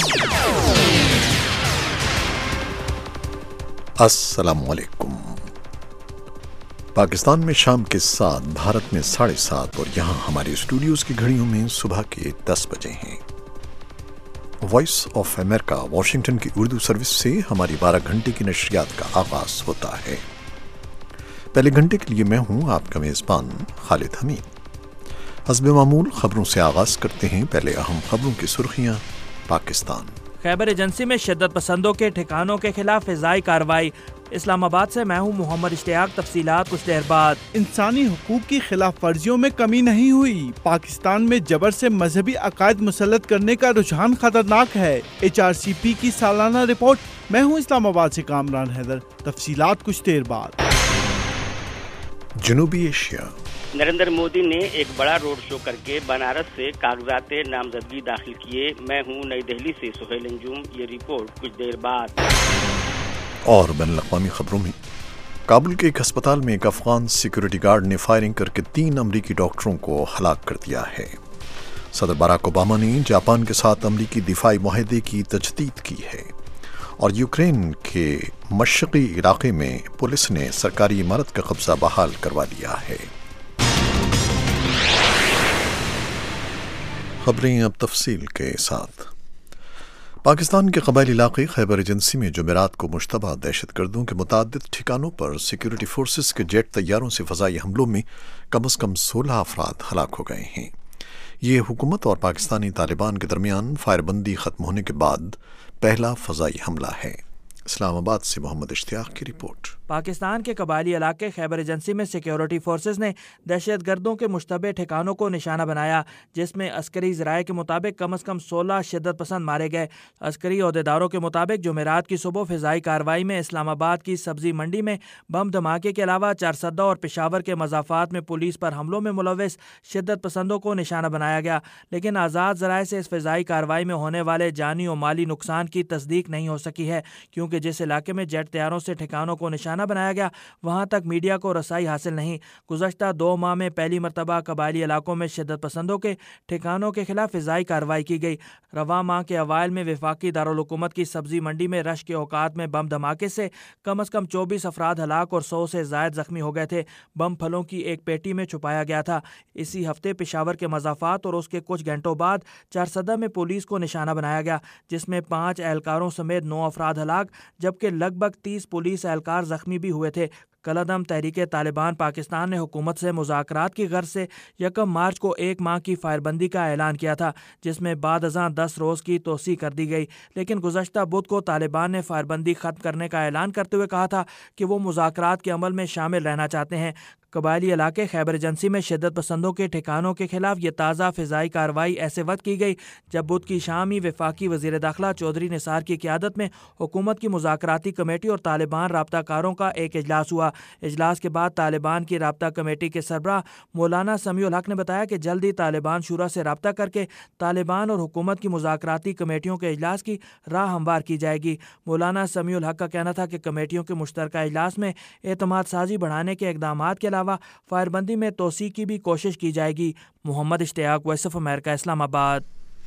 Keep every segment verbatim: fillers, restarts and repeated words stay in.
السلام علیکم۔ پاکستان میں شام کے سات، بھارت میں ساڑھے سات اور یہاں ہمارے اسٹوڈیوز کی گھڑیوں میں صبح کے دس بجے ہیں۔ وائس آف امریکہ واشنگٹن کی اردو سروس سے ہماری بارہ گھنٹے کی نشریات کا آغاز ہوتا ہے۔ پہلے گھنٹے کے لیے میں ہوں آپ کا میزبان خالد حمید۔ حسب معمول خبروں سے آغاز کرتے ہیں۔ پہلے اہم خبروں کی سرخیاں۔ پاکستان خیبر ایجنسی میں شدت پسندوں کے ٹھکانوں کے خلاف فضائی کارروائی۔ اسلام آباد سے میں ہوں محمد اشتیاق۔ تفصیلات کچھ دیر بعد۔ انسانی حقوق کی خلاف ورزیوں میں کمی نہیں ہوئی۔ پاکستان میں جبر سے مذہبی عقائد مسلط کرنے کا رجحان خطرناک ہے۔ ایچ آر سی پی کی سالانہ رپورٹ۔ میں ہوں اسلام آباد سے کامران حیدر۔ تفصیلات کچھ دیر بعد۔ جنوبی ایشیا۔ نریندر مودی نے ایک بڑا روڈ شو کر کے بنارس سے کاغذات نامزدگی داخل کیے۔ میں ہوں نئی دہلی سے سہیل انجم۔ یہ رپورٹ کچھ دیر بعد۔ اور بین الاقوامی خبروں میں، کابل کے ایک ہسپتال میں ایک افغان سیکورٹی گارڈ نے فائرنگ کر کے تین امریکی ڈاکٹروں کو ہلاک کر دیا ہے۔ صدر باراک اوباما نے جاپان کے ساتھ امریکی دفاعی معاہدے کی تجدید کی ہے، اور یوکرین کے مشرقی علاقے میں پولیس نے سرکاری عمارت کا قبضہ بحال کروا دیا ہے۔ خبریں اب تفصیل کے ساتھ۔ پاکستان کے قبائلی علاقے خیبر ایجنسی میں جمعرات کو مشتبہ دہشت گردوں کے متعدد ٹھکانوں پر سیکورٹی فورسز کے جیٹ طیاروں سے فضائی حملوں میں کم از کم سولہ افراد ہلاک ہو گئے ہیں۔ یہ حکومت اور پاکستانی طالبان کے درمیان فائر بندی ختم ہونے کے بعد پہلا فضائی حملہ ہے۔ اسلام آباد سے محمد اشتیاق کی رپورٹ۔ پاکستان کے قبائلی علاقے خیبر ایجنسی میں سیکیورٹی فورسز نے دہشت گردوں کے مشتبہ ٹھکانوں کو نشانہ بنایا، جس میں عسکری ذرائع کے مطابق کم از کم سولہ شدت پسند مارے گئے۔ عسکری عہدیداروں کے مطابق جمعرات کی صبح فضائی کارروائی میں اسلام آباد کی سبزی منڈی میں بم دھماکے کے علاوہ چارسدہ اور پشاور کے مضافات میں پولیس پر حملوں میں ملوث شدت پسندوں کو نشانہ بنایا گیا، لیکن آزاد ذرائع سے اس فضائی کارروائی میں ہونے والے جانی و مالی نقصان کی تصدیق نہیں ہو سکی ہے، کیونکہ جس علاقے میں جیٹ طیاروں سے ٹھکانوں کو نشانہ بنایا گیا وہاں تک میڈیا کو رسائی حاصل نہیں۔ گزشتہ دو ماہ میں پہلی مرتبہ قبائلی علاقوں میں شدت پسندوں کے ٹھکانوں کے خلاف فضائی کارروائی کی گئی۔ رواں ماہ کے اوائل میں وفاقی دارالحکومت کی سبزی منڈی میں رش کے اوقات میں بم دھماکے سے کم از کم چوبیس افراد ہلاک اور سو سے زائد زخمی ہو گئے تھے۔ بم پھلوں کی ایک پیٹی میں چھپایا گیا تھا۔ اسی ہفتے پشاور کے مضافات اور اس کے کچھ گھنٹوں بعد چارسدہ میں پولیس کو نشانہ بنایا گیا، جس میں پانچ اہلکاروں سمیت نو افراد ہلاک جبکہ لگ بھگ تیس پولیس اہلکار زخمی بھی ہوئے تھے۔ کالعدم تحریک طالبان پاکستان نے حکومت سے مذاکرات کی غرض سے یکم مارچ کو ایک ماہ کی فائر بندی کا اعلان کیا تھا، جس میں بعد ازاں دس روز کی توسیع کر دی گئی، لیکن گزشتہ بدھ کو طالبان نے فائر بندی ختم کرنے کا اعلان کرتے ہوئے کہا تھا کہ وہ مذاکرات کے عمل میں شامل رہنا چاہتے ہیں۔ قبائلی علاقے خیبر ایجنسی میں شدت پسندوں کے ٹھکانوں کے خلاف یہ تازہ فضائی کارروائی ایسے وقت کی گئی جب بدھ کی شام ہی وفاقی وزیر داخلہ چودھری نثار کی قیادت میں حکومت کی مذاکراتی کمیٹی اور طالبان رابطہ کاروں کا ایک اجلاس ہوا۔ اجلاس کے بعد طالبان کی رابطہ کمیٹی کے سربراہ مولانا سمیع الحق نے بتایا کہ جلد ہی طالبان شورا سے رابطہ کر کے طالبان اور حکومت کی مذاکراتی کمیٹیوں کے اجلاس کی راہ ہموار کی جائے گی۔ مولانا سمیع الحق کا کہنا تھا کہ کمیٹیوں کے مشترکہ اجلاس میں اعتماد سازی بڑھانے کے اقدامات کے علاوہ فائر بندی میں توسیع کی بھی کوشش کی جائے گی۔ محمد اشتیاق، وائس آف امریکہ، اسلام آباد۔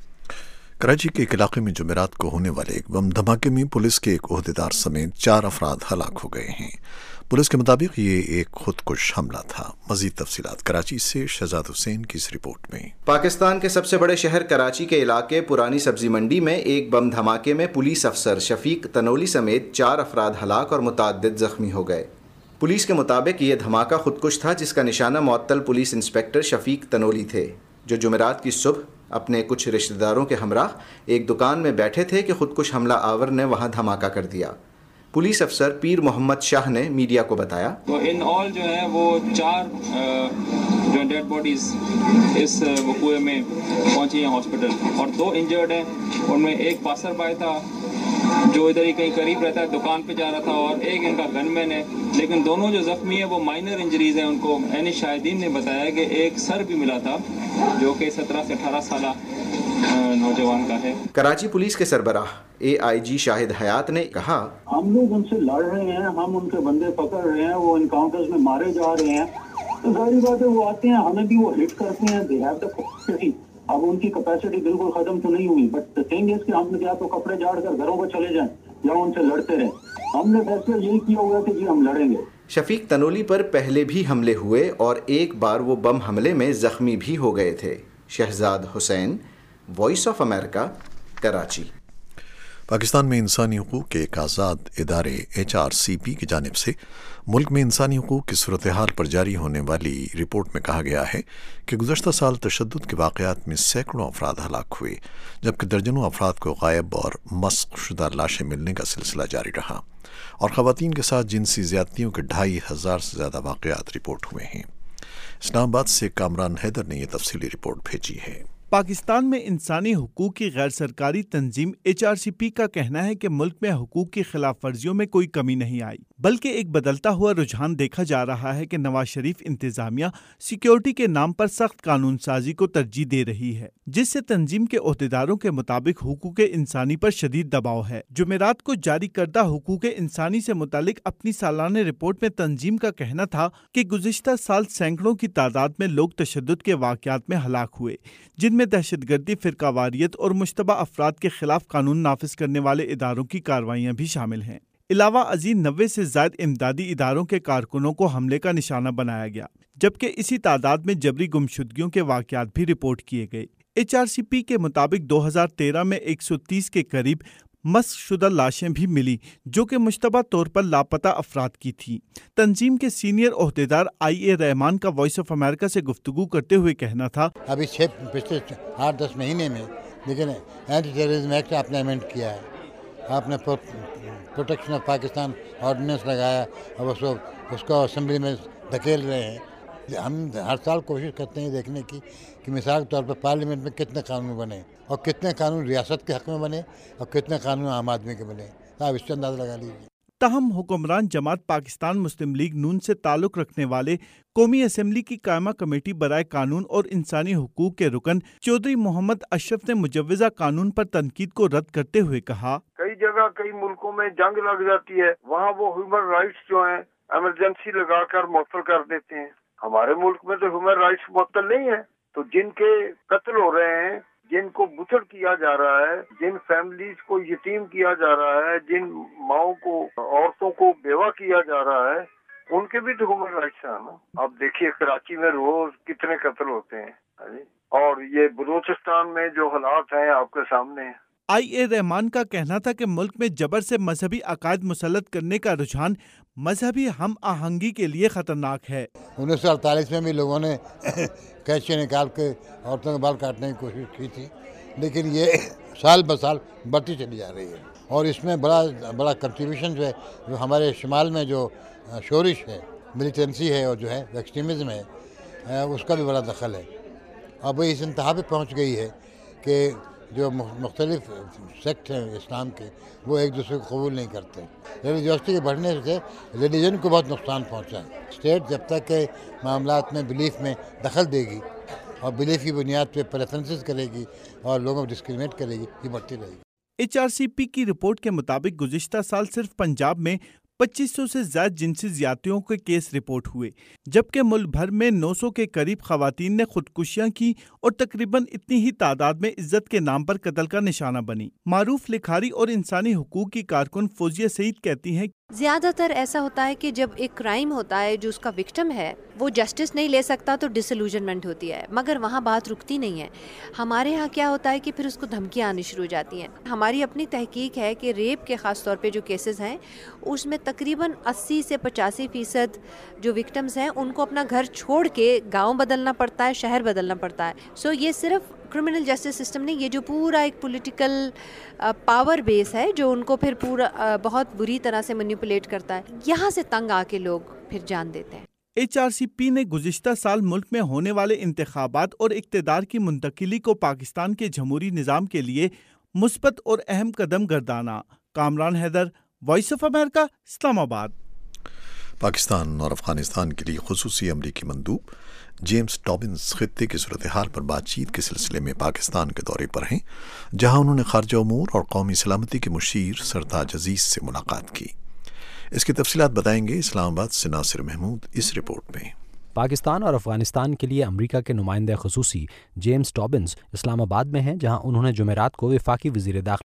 کراچی کے ایک علاقے میں جمعرات کو ہونے والے ایک بم دھماکے میں پولیس کے ایک عہدیدار سمیت چار افراد ہلاک ہو گئے ہیں۔ پولیس کے مطابق یہ ایک خودکش حملہ تھا۔ مزید تفصیلات کراچی سے شہزاد حسین کی اس رپورٹ میں۔ پاکستان کے سب سے بڑے شہر کراچی کے علاقے پرانی سبزی منڈی میں ایک بم دھماکے میں پولیس افسر شفیق تنولی سمیت چار افراد ہلاک اور متعدد زخمی ہو گئے۔ پولیس کے مطابق یہ دھماکہ خودکش تھا، جس کا نشانہ معطل پولیس انسپکٹر شفیق تنولی تھے، جو جمعرات کی صبح اپنے کچھ رشتہ داروں کے ہمراہ ایک دکان میں بیٹھے تھے کہ خودکش حملہ آور نے وہاں دھماکہ کر دیا۔ پولیس افسر پیر محمد شاہ نے میڈیا کو بتایا، تو ان آل جو ہے وہ چار جو ڈیڈ باڈیز اس وقوع میں پہنچی ہیں ہاسپٹل، اور دو انجرڈ ہیں۔ ان میں ایک پاسر بائی تھا جو ادھر ہی کہیں قریب رہتا ہے، دکان پہ جا رہا تھا، اور ایک ان کا گن مین ہے، لیکن دونوں جو زخمی ہیں وہ مائنر انجریز ہیں۔ ان کو یعنی شاہدین نے بتایا کہ ایک سر بھی ملا تھا جو کہ سترہ سے اٹھارہ سالہ نوجوان کا ہے۔ کراچی پولیس کے سربراہ اے آئی جی شاہد حیات نے کہا، ہم لوگ ان سے لڑ رہے ہیں، ہم ان کے بندے پکڑ رہے ہیں، وہ انکاؤنٹرز میں مارے جا رہے ہیں، تو ظاہری بات ہے وہ آتے ہیں، ہمیں بھی وہ ہٹ کرتے ہیں، دے ہیو دی کیپیسٹی اب ان کی کیپیسٹی بالکل ختم تو نہیں ہوئی، بٹ تھنگ از کہ ہم نے کیا تو کپڑے جھاڑ کر گھروں کو چلے جائیں یا ان سے لڑتے رہیں. ہم نے فیصلہ یہی کیا ہوا کہ جی ہم لڑیں گے. شفیق تنولی پر پہلے بھی حملے ہوئے اور ایک بار وہ بم حملے میں زخمی بھی ہو گئے تھے. Shahzad Hussain, voice of America, Karachi. Pakistan میں انسانی حقوق کے ایک آزاد ادارے ایچ آر سی پی کی جانب سے ملک میں انسانی حقوق کی صورتحال پر جاری ہونے والی رپورٹ میں کہا گیا ہے کہ گزشتہ سال تشدد کے واقعات میں سینکڑوں افراد ہلاک ہوئے، جبکہ درجنوں افراد کو غائب اور مسخ شدہ لاشیں ملنے کا سلسلہ جاری رہا، اور خواتین کے ساتھ جنسی زیادتیوں کے ڈھائی ہزار سے زیادہ واقعات رپورٹ ہوئے ہیں. اسلام آباد سے کامران حیدر نے یہ تفصیلی رپورٹ بھیجی ہے. پاکستان میں انسانی حقوق کی غیر سرکاری تنظیم ایچ آر سی پی کا کہنا ہے کہ ملک میں حقوق کی خلاف ورزیوں میں کوئی کمی نہیں آئی، بلکہ ایک بدلتا ہوا رجحان دیکھا جا رہا ہے کہ نواز شریف انتظامیہ سیکیورٹی کے نام پر سخت قانون سازی کو ترجیح دے رہی ہے، جس سے تنظیم کے عہدیداروں کے مطابق حقوق انسانی پر شدید دباؤ ہے. جمعرات کو جاری کردہ حقوق انسانی سے متعلق اپنی سالانہ رپورٹ میں تنظیم کا کہنا تھا کہ گزشتہ سال سینکڑوں کی تعداد میں لوگ تشدد کے واقعات میں ہلاک ہوئے، جن میں دہشت گردی، فرقہ واریت اور مشتبہ افراد کے خلاف قانون نافذ کرنے والے اداروں کی کارروائیاں بھی شامل ہیں. علاوہ ازیں نوے سے زائد امدادی اداروں کے کارکنوں کو حملے کا نشانہ بنایا گیا، جبکہ اسی تعداد میں جبری گمشدگیوں کے واقعات بھی رپورٹ کیے گئے. ایچ آر سی پی کے مطابق دو ہزار تیرہ میں ایک سو تیس کے قریب مسخ شدہ لاشیں بھی ملی، جو کہ مشتبہ طور پر لاپتہ افراد کی تھیں. تنظیم کے سینئر عہدیدار آئی اے رحمان کا وائس آف امریکہ سے گفتگو کرتے ہوئے کہنا تھا، ابھی چھ پچھلے آٹھ دس مہینے میں لیکن اینٹی ٹیررزم ایکٹ آپ نے امینڈ کیا ہے، آپ نے پروٹیکشن آف پاکستان آرڈیننس لگایا اور اس کو اس کو اسمبلی میں دھکیل رہے ہیں. ہم ہر سال کوشش کرتے ہیں دیکھنے کی کہ مثال کے طور پر پارلیمنٹ میں کتنے قانون بنے اور کتنے قانون ریاست کے حق میں بنے اور کتنے قانون عام آدمی کے بنے. آپ اس سے اندازہ لگا لیجیے. تاہم حکمران جماعت پاکستان مسلم لیگ نون سے تعلق رکھنے والے قومی اسمبلی کی قائمہ کمیٹی برائے قانون اور انسانی حقوق کے رکن چودھری محمد اشرف نے مجوزہ قانون پر تنقید کو رد کرتے ہوئے کہا، کئی جگہ کئی ملکوں میں جنگ لگ جاتی ہے، وہاں وہ ہیومن رائٹس جو ہیں ایمرجنسی لگا کر معطل کر دیتے ہیں. ہمارے ملک میں تو ہیومن رائٹس معطل نہیں ہے، تو جن کے قتل ہو رہے ہیں، جن کو بچڑ کیا جا رہا ہے، جن فیملیز کو یتیم کیا جا رہا ہے، جن ماؤں کو، عورتوں کو بیوہ کیا جا رہا ہے، ان کے بھی تو ہیومن رائٹس ہیں نا. آپ دیکھیے کراچی میں روز کتنے قتل ہوتے ہیں، اور یہ بلوچستان میں جو حالات ہیں آپ کے سامنے ہیں. آئی اے رحمان کا کہنا تھا کہ ملک میں جبر سے مذہبی عقائد مسلط کرنے کا رجحان مذہبی ہم آہنگی کے لیے خطرناک ہے. انیس سو اڑتالیس میں بھی لوگوں نے کیچے نکال کے عورتوں کے بال کاٹنے کی کوشش کی تھی، لیکن یہ سال بہ سال بڑھتی چلی جا رہی ہے. اور اس میں بڑا بڑا کنٹریبیوشن جو ہے جو ہمارے شمال میں جو شورش ہے، ملیٹنسی ہے اور جو ہے ایکسٹریمزم ہے، اس کا بھی بڑا دخل ہے. اب اس انتہا پہ پہنچ گئی ہے کہ جو مختلف سیکٹ ہیں اسلام کے، وہ ایک دوسرے کو قبول نہیں کرتے. ریلیجیوسٹی کے بڑھنے سے ریلیجن کو بہت نقصان پہنچا ہے. اسٹیٹ جب تک کہ معاملات میں بلیف میں دخل دے گی اور بلیف کی بنیاد پہ پریفرنسز کرے گی اور لوگوں کو ڈسکریمنیٹ کرے گی، یہ بڑھتی رہے گی. ایچ آر سی پی کی رپورٹ کے مطابق گزشتہ سال صرف پنجاب میں پچیس سو سے زائد جنسی زیادتیوں کے کیس رپورٹ ہوئے، جبکہ ملک بھر میں نو سو کے قریب خواتین نے خودکشیاں کی اور تقریباً اتنی ہی تعداد میں عزت کے نام پر قتل کا نشانہ بنی. معروف لکھاری اور انسانی حقوق کی کارکن فوزیہ سعید کہتی ہیں، زیادہ تر ایسا ہوتا ہے کہ جب ایک کرائم ہوتا ہے جو اس کا وکٹم ہے وہ جسٹس نہیں لے سکتا تو ڈسلوژنمنٹ ہوتی ہے، مگر وہاں بات رکتی نہیں ہے. ہمارے ہاں کیا ہوتا ہے کہ پھر اس کو دھمکیاں آنی شروع ہو جاتی ہیں. ہماری اپنی تحقیق ہے کہ ریپ کے خاص طور پہ جو کیسز ہیں اس میں تقریباً اسی سے پچاسی فیصد جو وکٹمز ہیں ان کو اپنا گھر چھوڑ کے گاؤں بدلنا پڑتا ہے، شہر بدلنا پڑتا ہے. سو یہ صرف کرمنل جسٹس سسٹم نہیں، یہ جو پورا ایک پولیٹیکل پاور بیس ہے جو ان کو پھر پورا بہت بری طرح سے مینیپولیٹ کرتا ہے، یہاں سے تنگ آ کے لوگ پھر جان دیتے ہیں. ایچ آر سی پی نے گزشتہ سال ملک میں ہونے والے انتخابات اور اقتدار کی منتقلی کو پاکستان کے جمہوری نظام کے لیے مثبت اور اہم قدم گردانا. Kamran Haider, voice of America, Islamabad. Pakistan اور افغانستان کے لیے خصوصی امریکی مندوب جیمز ٹابنز خطے کی صورتحال پر بات چیت کے سلسلے میں پاکستان کے دورے پر ہیں، جہاں انہوں نے خارجہ امور اور قومی سلامتی کے مشیر سرتاج عزیز سے ملاقات کی. اس کی تفصیلات بتائیں گے اسلام آباد سے ناصر محمود اس رپورٹ میں. پاکستان اور افغانستان کے لیے امریکہ کے نمائندہ خصوصی جیمز ٹابنز اسلام آباد میں ہیں، جہاں انہوں نے جمعرات کو وفاقی وزیر داخلہ